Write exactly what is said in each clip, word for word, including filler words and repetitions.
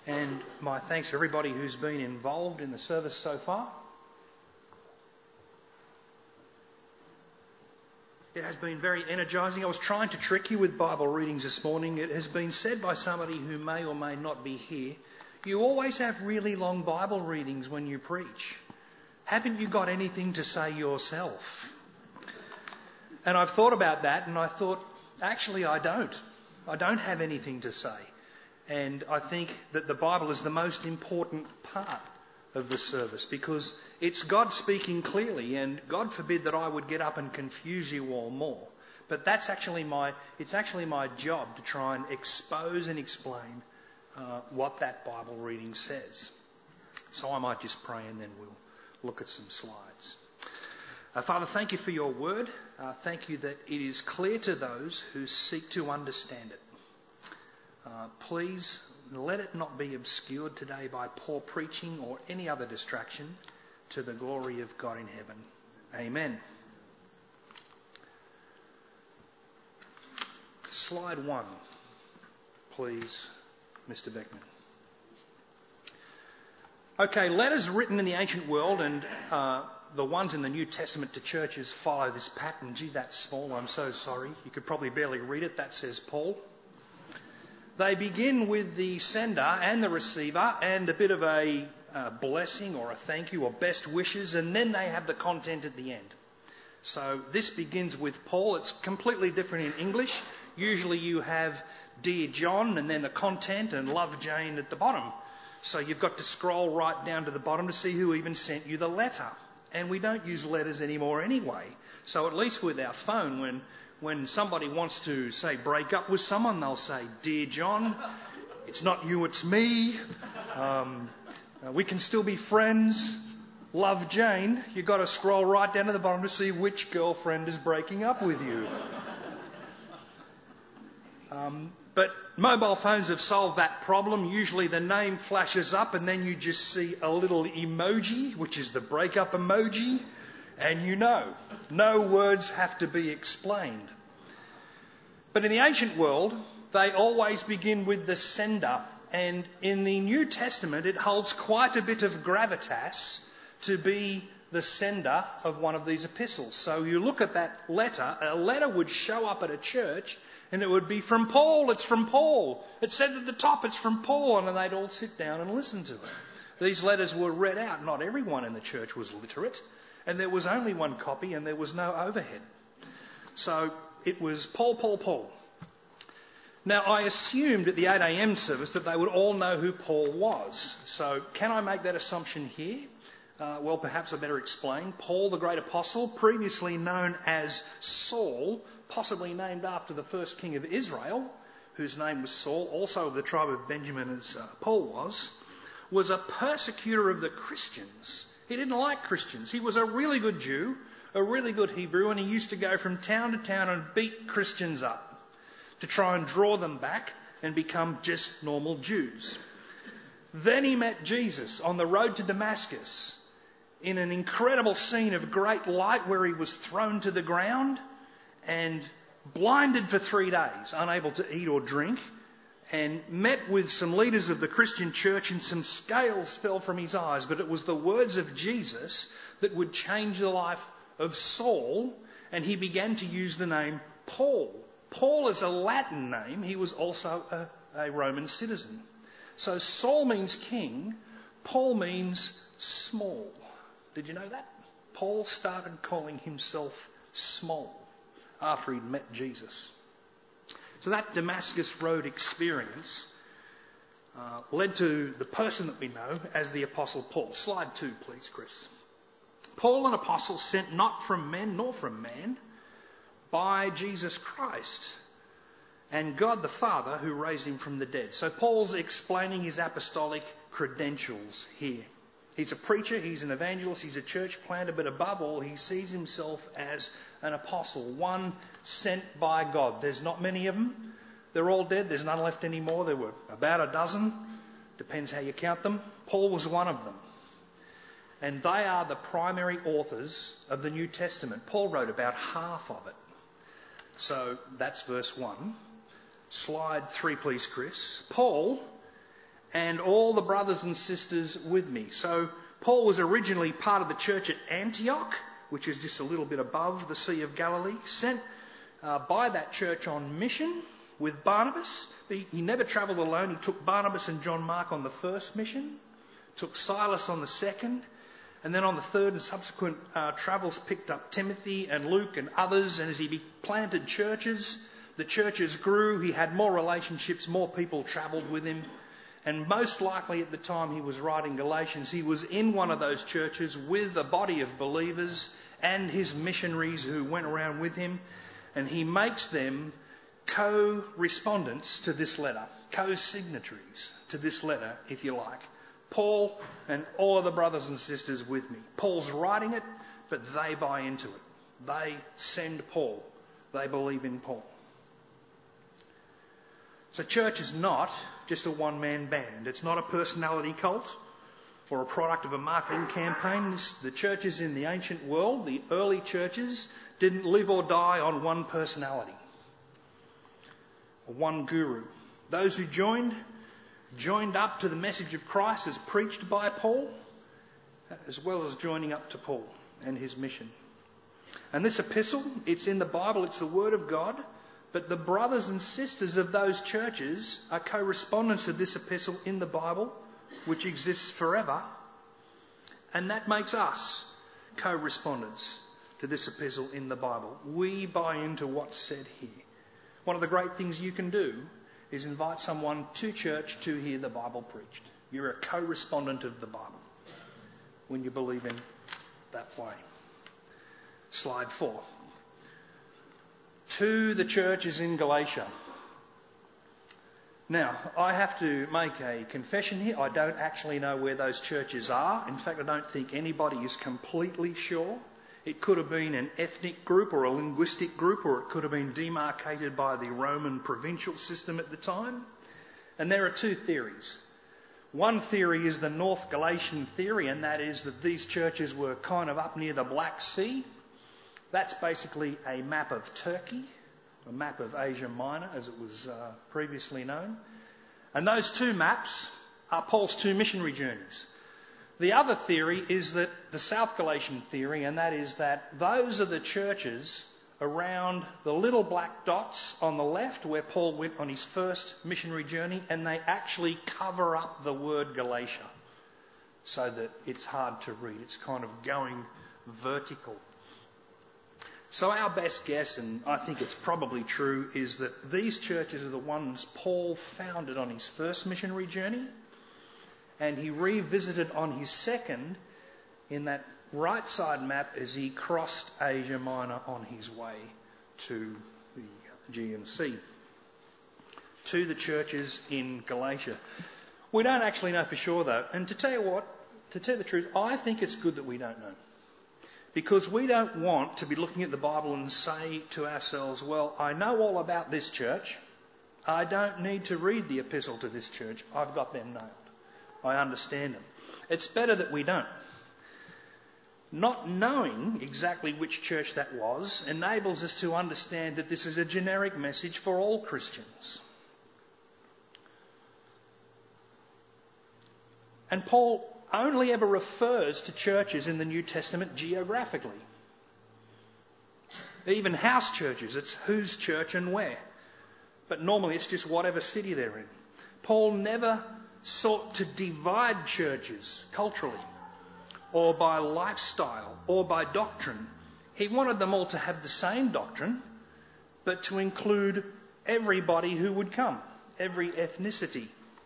And my thanks to everybody who's been involved in the service so far. It has been very energising. I was trying to trick you with Bible readings this morning. It has been said by somebody who may or may not be here, you always have really long Bible readings when you preach. Haven't you got anything to say yourself? And I've thought about that and I thought, actually I don't. I don't have anything to say. And I think that the Bible is the most important part of the service because it's God speaking clearly, and God forbid that I would get up and confuse you all more. But that's actually my, it's actually my job to try and expose and explain uh, what that Bible reading says. So I might just pray and then we'll look at some slides. Uh, Father, thank you for your word. Uh, thank you that it is clear to those who seek to understand it. Uh, please let it not be obscured today by poor preaching or any other distraction, to the glory of God in heaven. Amen. Slide one, please, Mister Beckman. Okay, letters written in the ancient world, and uh, the ones in the New Testament to churches follow this pattern. Gee, that's small, I'm so sorry. You could probably barely read it. That says Paul. They begin with the sender and the receiver and a bit of a uh, blessing or a thank you or best wishes, and then they have the content at the end. So this begins with Paul. It's completely different in English. Usually you have Dear John and then the content and Love Jane at the bottom. So you've got to scroll right down to the bottom to see who even sent you the letter. And we don't use letters anymore anyway. So at least with our phone, when When somebody wants to, say, break up with someone, they'll say, Dear John, it's not you, it's me. Um, uh, we can still be friends. Love Jane. You've got to scroll right down to the bottom to see which girlfriend is breaking up with you. Um, but mobile phones have solved that problem. Usually the name flashes up and then you just see a little emoji, which is the breakup emoji. And you know, no words have to be explained. But in the ancient world, they always begin with the sender. And in the New Testament, it holds quite a bit of gravitas to be the sender of one of these epistles. So you look at that letter, a letter would show up at a church and it would be from Paul, it's from Paul. It said at the top, it's from Paul, and then they'd all sit down and listen to it. These letters were read out. Not everyone in the church was literate. And there was only one copy and there was no overhead. So it was Paul, Paul, Paul. Now I assumed at the eight a.m. service that they would all know who Paul was. So can I make that assumption here? Uh, well, perhaps I better explain. Paul, the great apostle, previously known as Saul, possibly named after the first king of Israel, whose name was Saul, also of the tribe of Benjamin as uh, Paul was, was a persecutor of the Christians. He didn't like Christians. He was a really good Jew, a really good Hebrew, and he used to go from town to town and beat Christians up to try and draw them back and become just normal Jews. Then he met Jesus on the road to Damascus in an incredible scene of great light where he was thrown to the ground and blinded for three days, unable to eat or drink, and met with some leaders of the Christian church and some scales fell from his eyes. But it was the words of Jesus that would change the life of Saul, and he began to use the name Paul. Paul is a Latin name. He was also a, a Roman citizen. So Saul means king. Paul means small. Did you know that? Paul started calling himself small after he'd met Jesus. So that Damascus Road experience uh, led to the person that we know as the Apostle Paul. Slide two, please, Chris. Paul, an apostle sent not from men nor from man, by Jesus Christ and God the Father who raised him from the dead. So Paul's explaining his apostolic credentials here. He's a preacher, he's an evangelist, he's a church planter, but above all, he sees himself as an apostle, one sent by God. There's not many of them. They're all dead. There's none left anymore. There were about a dozen. Depends how you count them. Paul was one of them. And they are the primary authors of the New Testament. Paul wrote about half of it. So that's verse one. Slide three, please, Chris. Paul, and all the brothers and sisters with me. So Paul was originally part of the church at Antioch, which is just a little bit above the Sea of Galilee, sent uh, by that church on mission with Barnabas. He, he never travelled alone. He took Barnabas and John Mark on the first mission, took Silas on the second, and then on the third and subsequent uh, travels picked up Timothy and Luke and others, and as he planted churches, the churches grew. He had more relationships, more people travelled with him. And most likely at the time he was writing Galatians, he was in one of those churches with a body of believers and his missionaries who went around with him. And he makes them co-respondents to this letter, co-signatories to this letter, if you like. Paul and all of the brothers and sisters with me. Paul's writing it, but they buy into it. They send Paul. They believe in Paul. So church is not just a one-man band. It's not a personality cult or a product of a marketing campaign. The churches in the ancient world, the early churches, didn't live or die on one personality or one guru. Those who joined, joined up to the message of Christ as preached by Paul, as well as joining up to Paul and his mission. And this epistle, it's in the Bible, it's the Word of God. But the brothers and sisters of those churches are co-respondents of this epistle in the Bible, which exists forever. And that makes us co-respondents to this epistle in the Bible. We buy into what's said here. One of the great things you can do is invite someone to church to hear the Bible preached. You're a co-respondent of the Bible when you believe in that way. Slide four. To the churches in Galatia. Now, I have to make a confession here. I don't actually know where those churches are. In fact, I don't think anybody is completely sure. It could have been an ethnic group or a linguistic group, or it could have been demarcated by the Roman provincial system at the time. And there are two theories. One theory is the North Galatian theory, and that is that these churches were kind of up near the Black Sea. That's basically a map of Turkey, a map of Asia Minor, as it was uh, previously known. And those two maps are Paul's two missionary journeys. The other theory is that the South Galatian theory, and that is that those are the churches around the little black dots on the left where Paul went on his first missionary journey, and they actually cover up the word Galatia so that it's hard to read. It's kind of going vertical. So our best guess, and I think it's probably true, is that these churches are the ones Paul founded on his first missionary journey, and he revisited on his second in that right side map as he crossed Asia Minor on his way to the Aegean Sea. To the churches in Galatia. We don't actually know for sure though, and to tell you what, to tell the truth, I think it's good that we don't know. Because we don't want to be looking at the Bible and say to ourselves, well, I know all about this church. I don't need to read the epistle to this church. I've got them nailed. I understand them. It's better that we don't. Not knowing exactly which church that was enables us to understand that this is a generic message for all Christians. And Paul only ever refers to churches in the New Testament geographically. Even house churches, it's whose church and where. But normally it's just whatever city they're in. Paul never sought to divide churches culturally or by lifestyle or by doctrine. He wanted them all to have the same doctrine, but to include everybody who would come, every ethnicity.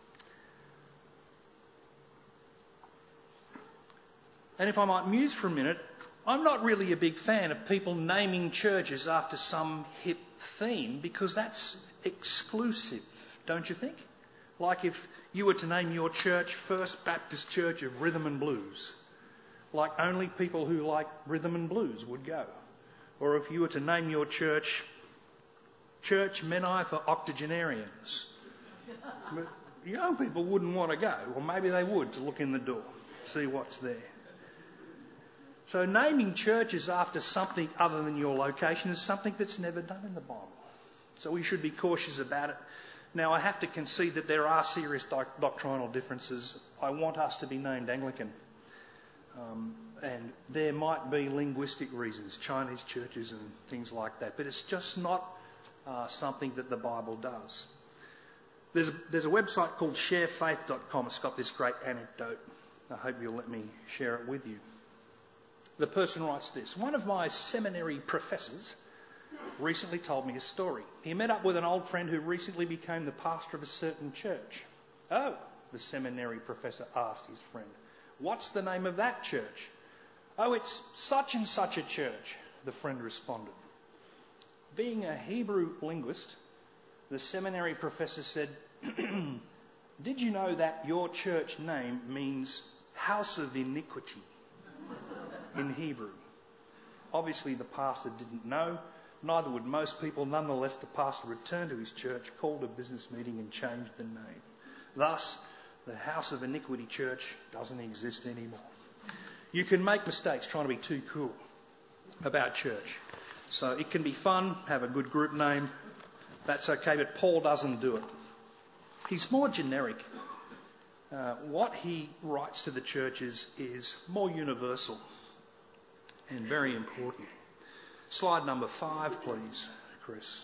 And if I might muse for a minute, I'm not really a big fan of people naming churches after some hip theme, because that's exclusive, don't you think? Like if you were to name your church First Baptist Church of Rhythm and Blues, like only people who like rhythm and blues would go. Or if you were to name your church Church Menai for Octogenarians, young people wouldn't want to go, or maybe they would, to look in the door, see what's there. So naming churches after something other than your location is something that's never done in the Bible. So we should be cautious about it. Now, I have to concede that there are serious doc- doctrinal differences. I want us to be named Anglican. Um, and there might be linguistic reasons, Chinese churches and things like that, but it's just not uh, something that the Bible does. There's a, there's a website called share faith dot com. It's got this great anecdote. I hope you'll let me share it with you. The person writes this: one of my seminary professors recently told me a story. He met up with an old friend who recently became the pastor of a certain church. Oh, the seminary professor asked his friend, what's the name of that church? Oh, it's such and such a church, the friend responded. Being a Hebrew linguist, the seminary professor said, did you know that your church name means house of iniquity in Hebrew? Obviously, the pastor didn't know. Neither would most people. Nonetheless, the pastor returned to his church, called a business meeting and changed the name. Thus, the House of Iniquity Church doesn't exist anymore. You can make mistakes trying to be too cool about church. So it can be fun, have a good group name. That's okay, but Paul doesn't do it. He's more generic. Uh, what he writes to the churches is more universal and very important. Slide number five, please, Chris.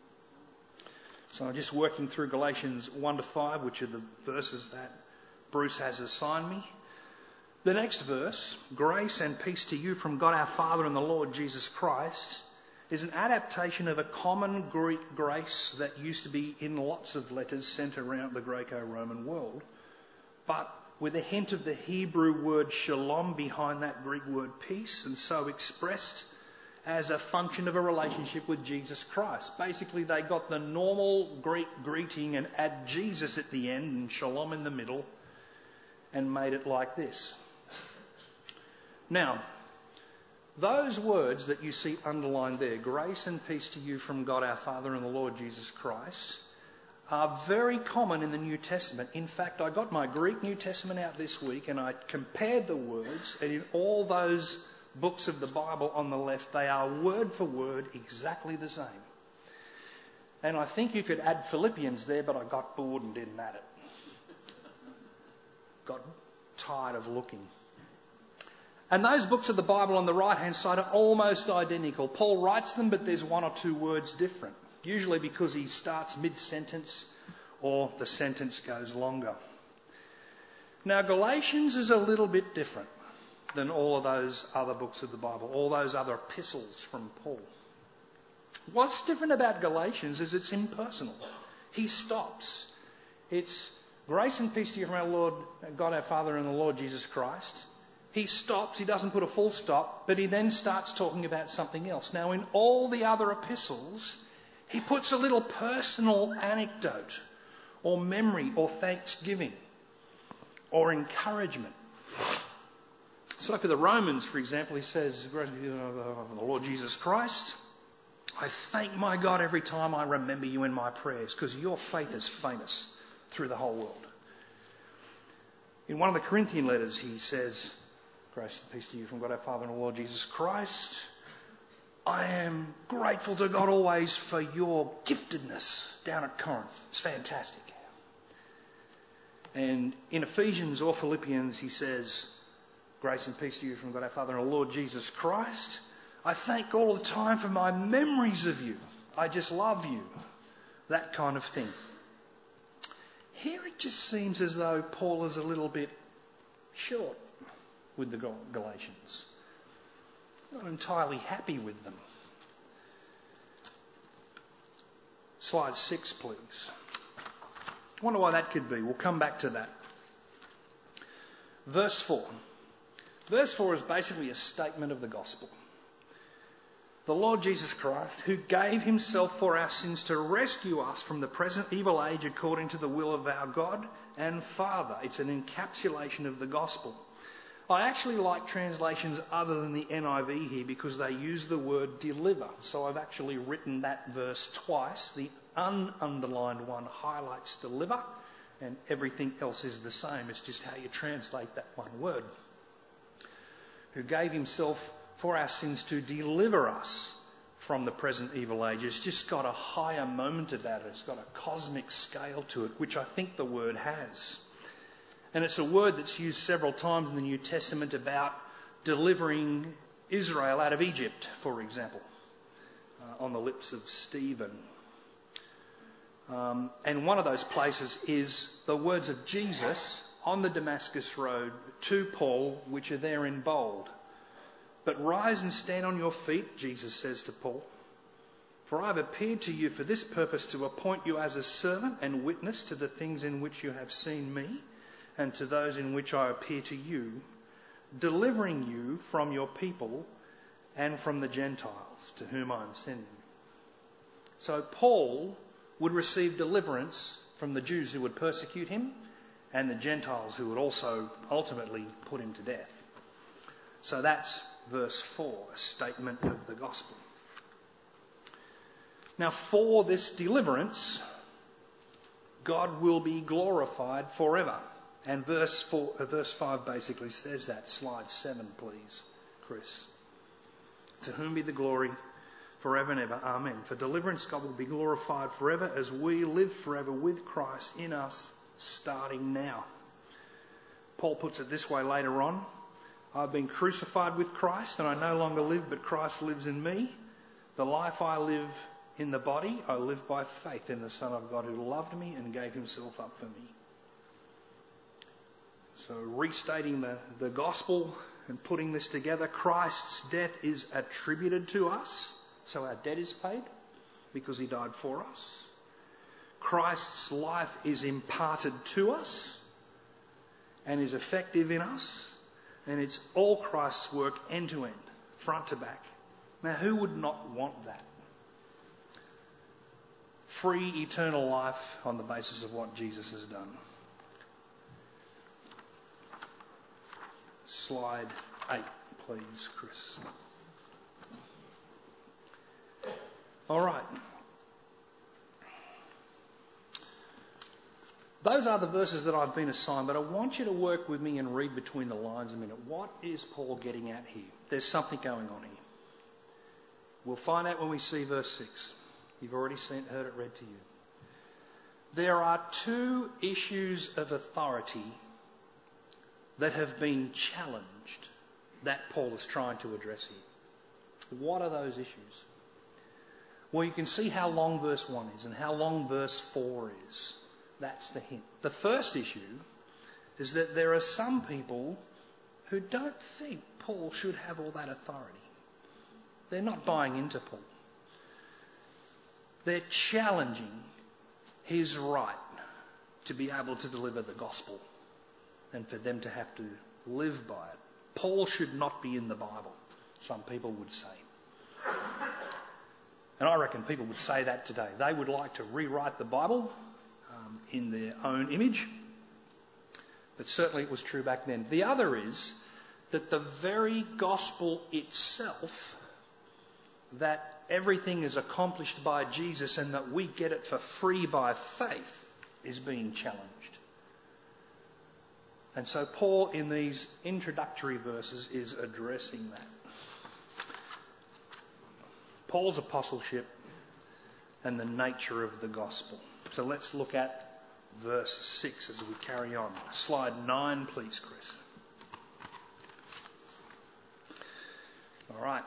So I'm just working through Galatians one to five, which are the verses that Bruce has assigned me. The next verse, grace and peace to you from God our Father and the Lord Jesus Christ, is an adaptation of a common Greek grace that used to be in lots of letters sent around the Greco-Roman world, but with a hint of the Hebrew word shalom behind that Greek word peace, and so expressed as a function of a relationship with Jesus Christ. Basically, they got the normal Greek greeting and add Jesus at the end and shalom in the middle and made it like this. Now, those words that you see underlined there, grace and peace to you from God our Father and the Lord Jesus Christ, are very common in the New Testament. In fact, I got my Greek New Testament out this week and I compared the words, and in all those books of the Bible on the left, they are word for word exactly the same. And I think you could add Philippians there, but I got bored and didn't add it. Got tired of looking. And those books of the Bible on the right-hand side are almost identical. Paul writes them, but there's one or two words different, usually because he starts mid-sentence or the sentence goes longer. Now, Galatians is a little bit different than all of those other books of the Bible, all those other epistles from Paul. What's different about Galatians is it's impersonal. He stops. It's grace and peace to you from our Lord, God our Father and the Lord Jesus Christ. He stops, he doesn't put a full stop, but he then starts talking about something else. Now, in all the other epistles, he puts a little personal anecdote or memory or thanksgiving or encouragement. So for the Romans, for example, he says, grace be to the Lord Jesus Christ. I thank my God every time I remember you in my prayers, because your faith is famous through the whole world. In one of the Corinthian letters, he says, grace and peace to you from God our Father and the Lord Jesus Christ. I am grateful to God always for your giftedness down at Corinth. It's fantastic. And in Ephesians or Philippians, he says, grace and peace to you from God our Father and our Lord Jesus Christ. I thank God all the time for my memories of you. I just love you. That kind of thing. Here it just seems as though Paul is a little bit short with the Galatians. Not entirely happy with them. Slide six, please. I wonder why that could be. We'll come back to that. Verse four. Verse four is basically a statement of the gospel. The Lord Jesus Christ, who gave himself for our sins to rescue us from the present evil age according to the will of our God and Father. It's an encapsulation of the gospel. I actually like translations other than the N I V here because they use the word deliver. So I've actually written that verse twice. The un-underlined one highlights deliver and everything else is the same. It's just how you translate that one word. Who gave himself for our sins to deliver us from the present evil age. It's just got a higher moment about it. It's got a cosmic scale to it, which I think the word has. And it's a word that's used several times in the New Testament about delivering Israel out of Egypt, for example, uh, on the lips of Stephen. Um, and one of those places is the words of Jesus on the Damascus Road to Paul, which are there in bold. But rise and stand on your feet, Jesus says to Paul, for I have appeared to you for this purpose, to appoint you as a servant and witness to the things in which you have seen me, and to those in which I appear to you, delivering you from your people and from the Gentiles to whom I am sending. So Paul would receive deliverance from the Jews who would persecute him and the Gentiles who would also ultimately put him to death. So that's verse four, a statement of the gospel. Now, for this deliverance, God will be glorified forever. And verse four, uh, verse five basically says that. Slide seven, please, Chris. To whom be the glory forever and ever. Amen. For deliverance, God will be glorified forever as we live forever with Christ in us, starting now. Paul puts it this way later on. I've been crucified with Christ, and I no longer live, but Christ lives in me. The life I live in the body, I live by faith in the Son of God who loved me and gave himself up for me. So restating the, the gospel and putting this together, Christ's death is attributed to us, so our debt is paid because he died for us. Christ's life is imparted to us and is effective in us. And it's all Christ's work end to end, front to back. Now, who would not want that? Free eternal life on the basis of what Jesus has done. Slide eight, please, Chris. All right. Those are the verses that I've been assigned, but I want you to work with me and read between the lines a minute. What is Paul getting at here? There's something going on here. We'll find out when we see verse six. You've already seen, heard it read to you. There are two issues of authority that have been challenged that Paul is trying to address here. What are those issues? Well, you can see how long verse one is and how long verse four is. That's the hint. The first issue is that there are some people who don't think Paul should have all that authority. They're not buying into Paul. They're challenging his right to be able to deliver the gospel and for them to have to live by it. Paul should not be in the Bible, some people would say. And I reckon people would say that today. They would like to rewrite the Bible um, in their own image. But certainly it was true back then. The other is that the very gospel itself, that everything is accomplished by Jesus and that we get it for free by faith, is being challenged. And so Paul, in these introductory verses, is addressing that. Paul's apostleship and the nature of the gospel. So let's look at verse six as we carry on. Slide nine, please, Chris. All right.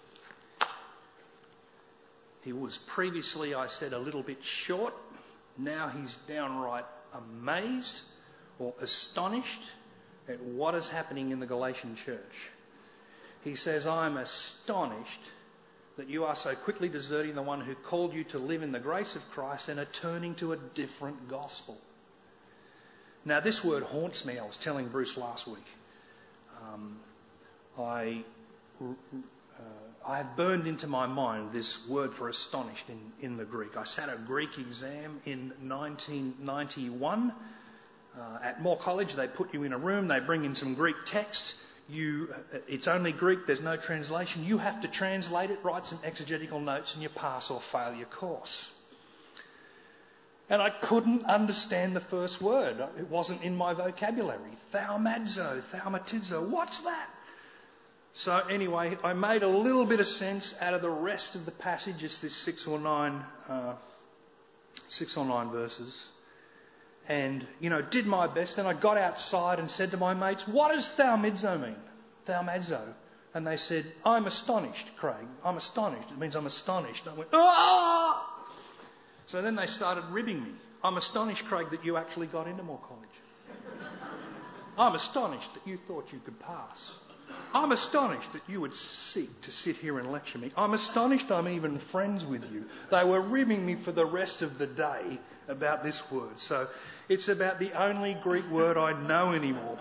He was previously, I said, a little bit short. Now he's downright amazed or astonished at what is happening in the Galatian church. He says, I'm astonished that you are so quickly deserting the one who called you to live in the grace of Christ and are turning to a different gospel. Now, this word haunts me. I was telling Bruce last week. Um, I, uh, I have burned into my mind this word for astonished in, in the Greek. I sat a Greek exam in nineteen ninety-one. Uh, at Moore College, they put you in a room, they bring in some Greek text. You, it's only Greek, there's no translation. You have to translate it, write some exegetical notes, and you pass or fail your course. And I couldn't understand the first word. It wasn't in my vocabulary. Thaumadzo, thaumatizzo, what's that? So anyway, I made a little bit of sense out of the rest of the passage. It's this six or nine, uh, six or nine verses. And, you know, did my best. Then I got outside and said to my mates, what does thaumazo mean? Thaumazo. And they said, I'm astonished, Craig. I'm astonished. It means I'm astonished. And I went, ah! So then they started ribbing me. I'm astonished, Craig, that you actually got into Moore College. I'm astonished that you thought you could pass. I'm astonished that you would seek to sit here and lecture me. I'm astonished I'm even friends with you. They were ribbing me for the rest of the day about this word. So it's about the only Greek word I know anymore.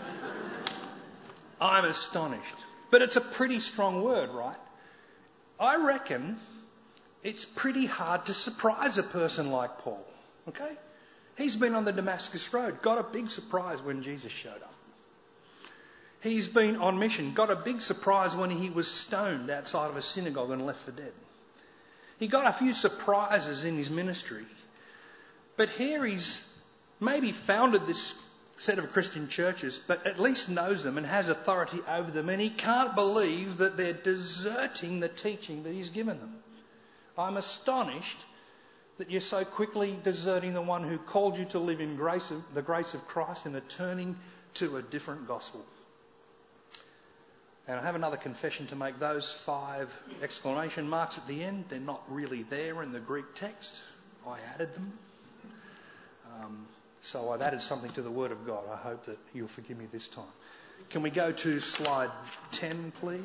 I'm astonished. But it's a pretty strong word, right? I reckon it's pretty hard to surprise a person like Paul. Okay? He's been on the Damascus Road, got a big surprise when Jesus showed up. He's been on mission, got a big surprise when he was stoned outside of a synagogue and left for dead. He got a few surprises in his ministry. But here he's maybe founded this set of Christian churches, but at least knows them and has authority over them, and he can't believe that they're deserting the teaching that he's given them. I'm astonished that you're so quickly deserting the one who called you to live in grace of, the grace of Christ and are turning to a different gospel. And I have another confession to make. Those five exclamation marks at the end, they're not really there in the Greek text. I added them. Um, so I've added something to the Word of God. I hope that you'll forgive me this time. Can we go to slide ten, please?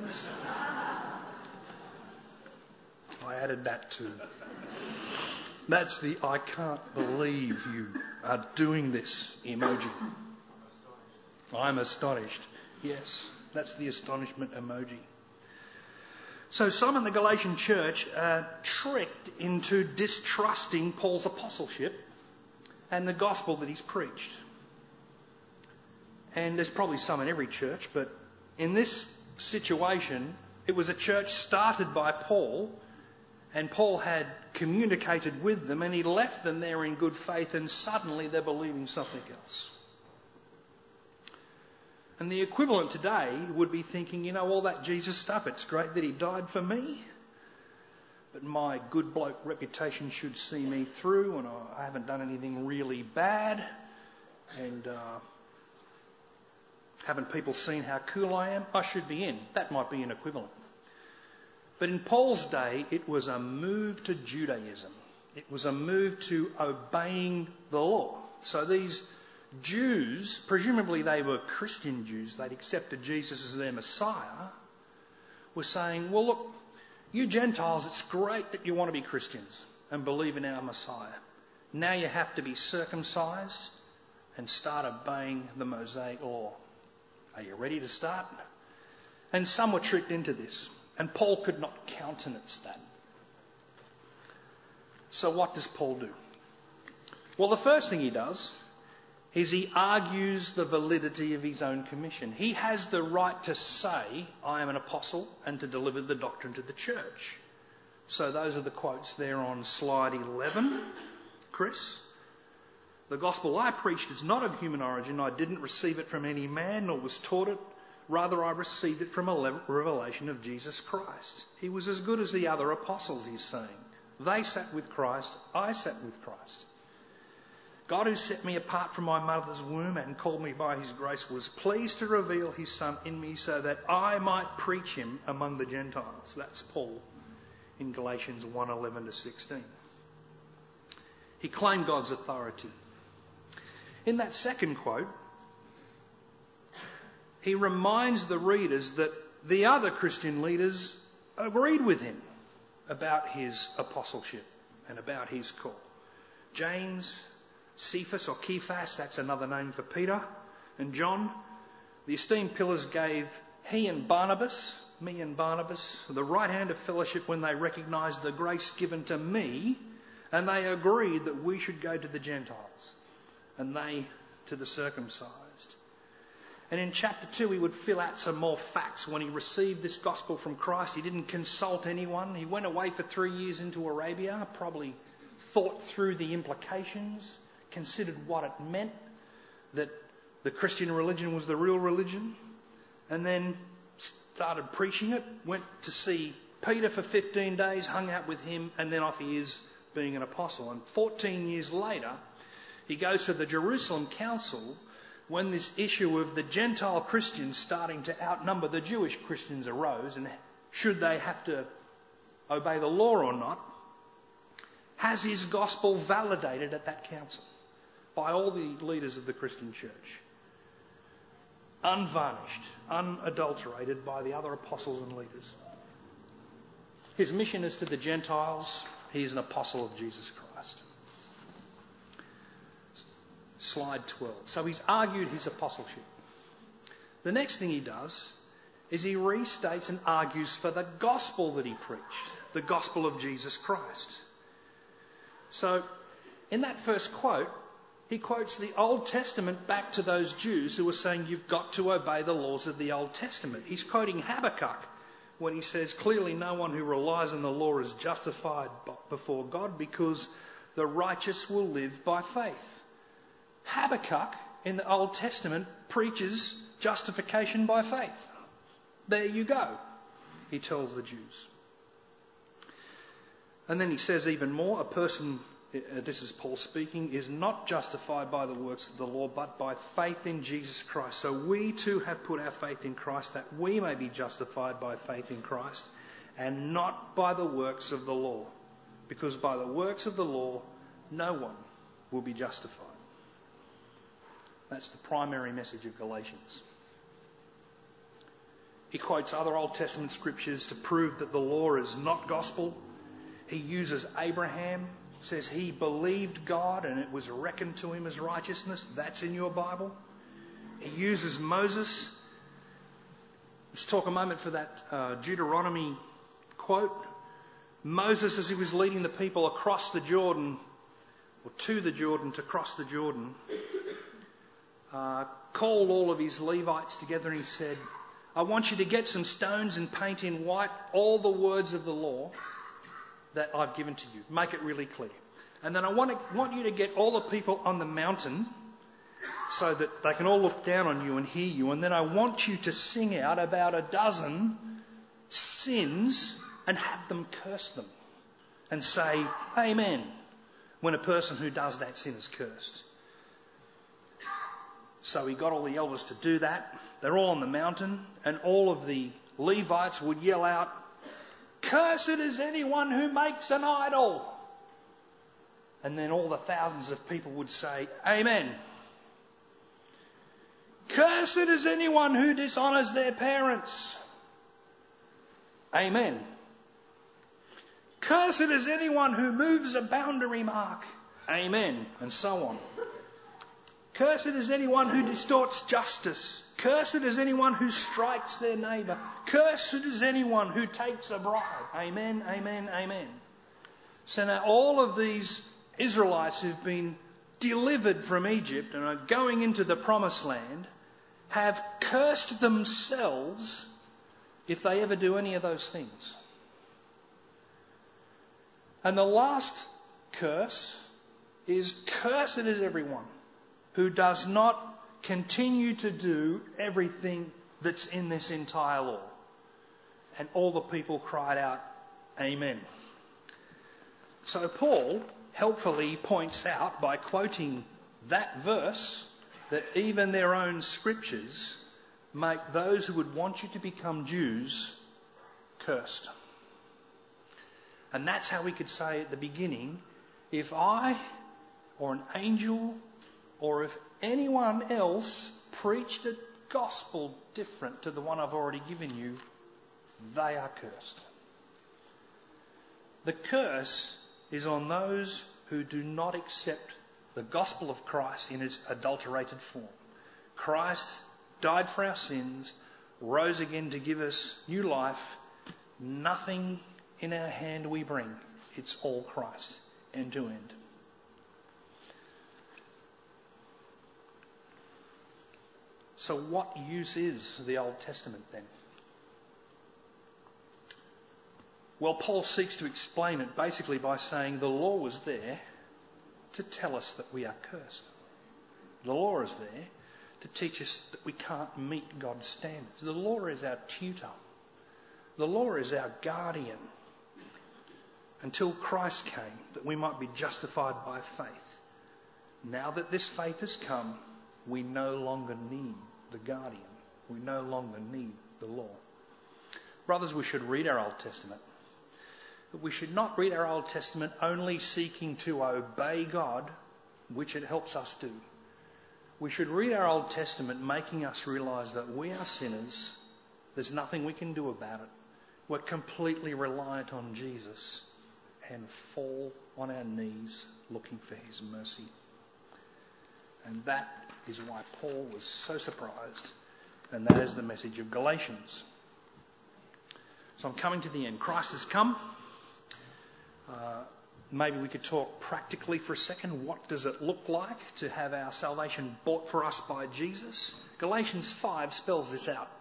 I added that too. That's the I can't believe you are doing this emoji. I'm astonished. Yes. That's the astonishment emoji. So some in the Galatian church are tricked into distrusting Paul's apostleship and the gospel that he's preached. And there's probably some in every church, but in this situation, it was a church started by Paul, and Paul had communicated with them, and he left them there in good faith, and suddenly they're believing something else. And the equivalent today would be thinking, you know, all that Jesus stuff, it's great that he died for me, but my good bloke reputation should see me through, and I haven't done anything really bad, and uh, haven't people seen how cool I am? I should be in. That might be an equivalent. But in Paul's day, it was a move to Judaism. It was a move to obeying the law. So these Jews, presumably they were Christian Jews, they'd accepted Jesus as their Messiah, were saying, well, look, you Gentiles, it's great that you want to be Christians and believe in our Messiah. Now you have to be circumcised and start obeying the Mosaic law. Are you ready to start? And some were tricked into this, and Paul could not countenance that. So what does Paul do? Well, the first thing he does is he argues the validity of his own commission. He has the right to say, I am an apostle, and to deliver the doctrine to the church. So those are the quotes there on slide eleven. Chris? The gospel I preached is not of human origin. I didn't receive it from any man, nor was taught it. Rather, I received it from a revelation of Jesus Christ. He was as good as the other apostles, he's saying. They sat with Christ. I sat with Christ. God, who set me apart from my mother's womb and called me by his grace, was pleased to reveal his Son in me so that I might preach him among the Gentiles. That's Paul in Galatians one eleven to sixteen. He claimed God's authority. In that second quote, he reminds the readers that the other Christian leaders agreed with him about his apostleship and about his call. James, Cephas or Cephas, that's another name for Peter, and John, the esteemed pillars, gave he and Barnabas, me and Barnabas, the right hand of fellowship when they recognised the grace given to me, and they agreed that we should go to the Gentiles and they to the circumcised. And in chapter two, he would fill out some more facts. When he received this gospel from Christ, he didn't consult anyone. He went away for three years into Arabia, probably thought through the implications, considered what it meant, that the Christian religion was the real religion. And then started preaching it, went to see Peter for fifteen days, hung out with him, and then off he is being an apostle. And fourteen years later, he goes to the Jerusalem Council when this issue of the Gentile Christians starting to outnumber the Jewish Christians arose, and should they have to obey the law or not, has his gospel validated at that council by all the leaders of the Christian church. Unvarnished, unadulterated by the other apostles and leaders. His mission is to the Gentiles. He is an apostle of Jesus Christ. Slide twelve. So he's argued his apostleship. The next thing he does is he restates and argues for the gospel that he preached, the gospel of Jesus Christ. So in that first quote, he quotes the Old Testament back to those Jews who were saying you've got to obey the laws of the Old Testament. He's quoting Habakkuk when he says, clearly no one who relies on the law is justified before God because the righteous will live by faith. Habakkuk in the Old Testament preaches justification by faith. There you go, he tells the Jews. And then he says even more, a person, this is Paul speaking, is not justified by the works of the law, but by faith in Jesus Christ. So we too have put our faith in Christ, that we may be justified by faith in Christ, and not by the works of the law. Because by the works of the law, no one will be justified. That's the primary message of Galatians. He quotes other Old Testament scriptures to prove that the law is not gospel. He uses Abraham, says he believed God and it was reckoned to him as righteousness. That's in your Bible. He uses Moses. Let's talk a moment for that uh, Deuteronomy quote. Moses, as he was leading the people across the Jordan, or to the Jordan, to cross the Jordan, uh, called all of his Levites together and he said, I want you to get some stones and paint in white all the words of the law that I've given to you. Make it really clear. And then I want, to, want you to get all the people on the mountain so that they can all look down on you and hear you. And then I want you to sing out about a dozen sins and have them curse them and say, Amen, when a person who does that sin is cursed. So he got all the elders to do that. They're all on the mountain, and all of the Levites would yell out, Cursed is anyone who makes an idol. And then all the thousands of people would say, Amen. Cursed is anyone who dishonours their parents. Amen. Cursed is anyone who moves a boundary mark. Amen. And so on. Cursed is anyone who distorts justice. Cursed is anyone who strikes their neighbour. Cursed is anyone who takes a bribe. Amen, amen, amen. So now all of these Israelites who've been delivered from Egypt and are going into the promised land have cursed themselves if they ever do any of those things. And the last curse is, cursed is everyone who does not continue to do everything that's in this entire law. And all the people cried out, Amen. So Paul helpfully points out by quoting that verse that even their own scriptures make those who would want you to become Jews cursed. And that's how we could say at the beginning, if I or an angel or if anyone else preached a gospel different to the one I've already given you, they are cursed. The curse is on those who do not accept the gospel of Christ in its adulterated form. Christ died for our sins, rose again to give us new life. Nothing in our hand we bring. It's all Christ, end to end. So what use is the Old Testament then? Well, Paul seeks to explain it basically by saying the law was there to tell us that we are cursed. The law is there to teach us that we can't meet God's standards. The law is our tutor. The law is our guardian until Christ came, that we might be justified by faith. Now that this faith has come, we no longer need the guardian. We no longer need the law. Brothers, we should read our Old Testament. But we should not read our Old Testament only seeking to obey God, which it helps us do. We should read our Old Testament making us realise that we are sinners. There's nothing we can do about it. We're completely reliant on Jesus and fall on our knees looking for his mercy. And that is why Paul was so surprised. And that is the message of Galatians. So I'm coming to the end. Christ has come. Uh, maybe we could talk practically for a second. What does it look like to have our salvation bought for us by Jesus? Galatians five spells this out.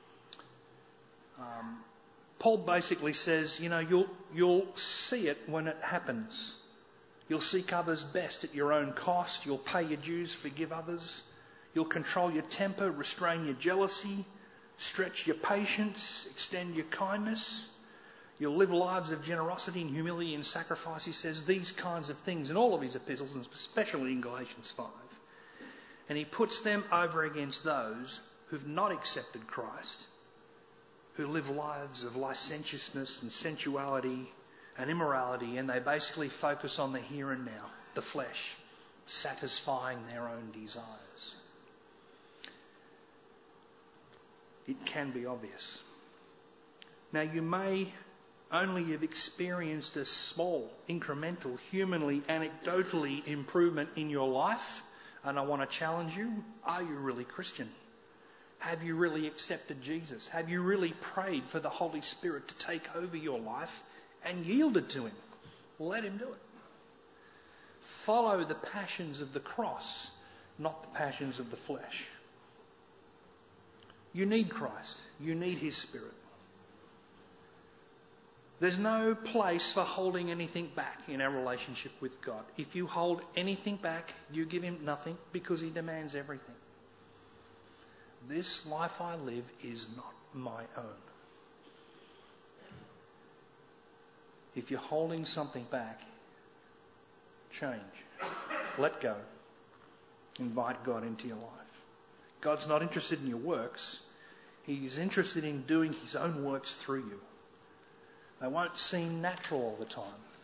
Um, Paul basically says, you know, you'll you'll see it when it happens. You'll seek others best at your own cost. You'll pay your dues, forgive others. You'll control your temper, restrain your jealousy, stretch your patience, extend your kindness. You'll live lives of generosity and humility and sacrifice. He says these kinds of things in all of his epistles, and especially in Galatians five. And he puts them over against those who've not accepted Christ, who live lives of licentiousness and sensuality and immorality, and they basically focus on the here and now, the flesh, satisfying their own desires. It can be obvious. Now, you may only have experienced a small, incremental, humanly, anecdotally improvement in your life, and I want to challenge you, are you really Christian? Have you really accepted Jesus? Have you really prayed for the Holy Spirit to take over your life and yielded to him? Let him do it. Follow the passions of the cross, not the passions of the flesh. You need Christ. You need his Spirit. There's no place for holding anything back in our relationship with God. If you hold anything back, you give him nothing because he demands everything. This life I live is not my own. If you're holding something back, change. Let go. Invite God into your life. God's not interested in your works. He's interested in doing his own works through you. They won't seem natural all the time.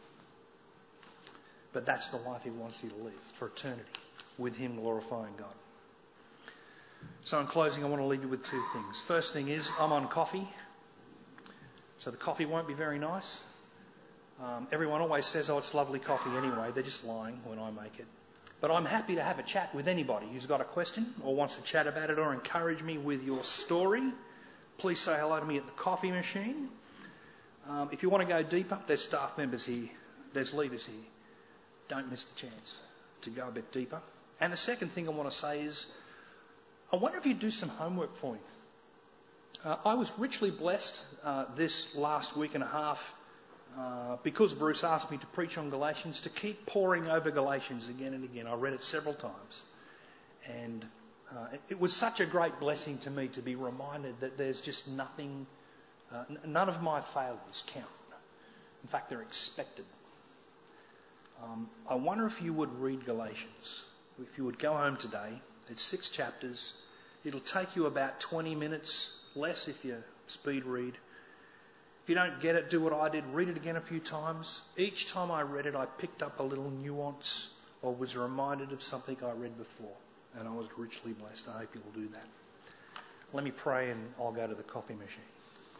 But that's the life he wants you to live for eternity, with him glorifying God. So in closing, I want to leave you with two things. First thing is, I'm on coffee. So the coffee won't be very nice. Um, everyone always says, oh, it's lovely coffee anyway. They're just lying when I make it. But I'm happy to have a chat with anybody who's got a question or wants to chat about it or encourage me with your story. Please say hello to me at the coffee machine. Um, if you want to go deeper, there's staff members here. There's leaders here. Don't miss the chance to go a bit deeper. And the second thing I want to say is, I wonder if you'd do some homework for me. Uh, I was richly blessed uh, this last week and a half uh, because Bruce asked me to preach on Galatians, to keep poring over Galatians again and again. I read it several times. And uh, it, it was such a great blessing to me to be reminded that there's just nothing, uh, n- none of my failures count. In fact, they're expected. Um, I wonder if you would read Galatians. If you would go home today. It's six chapters. It'll take you about twenty minutes, less if you speed read. If you don't get it, do what I did. Read it again a few times. Each time I read it, I picked up a little nuance or was reminded of something I read before. And I was richly blessed. I hope you'll do that. Let me pray and I'll go to the coffee machine.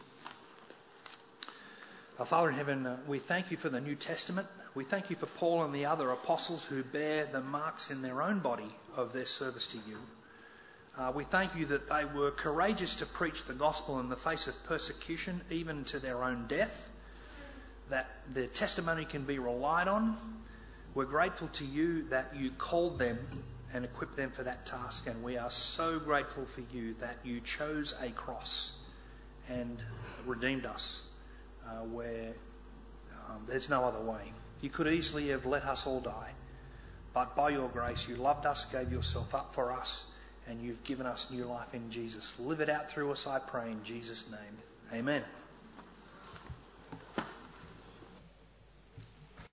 Our Father in heaven, uh, we thank you for the New Testament. We thank you for Paul and the other apostles who bear the marks in their own body of their service to you. Uh, we thank you that they were courageous to preach the gospel in the face of persecution, even to their own death, that their testimony can be relied on. We're grateful to you that you called them and equipped them for that task, and we are so grateful for you that you chose a cross and redeemed us uh, where um, there's no other way. You could easily have let us all die, but by your grace you loved us, gave yourself up for us, and you've given us new life in Jesus. Live it out through us, I pray, in Jesus' name. Amen.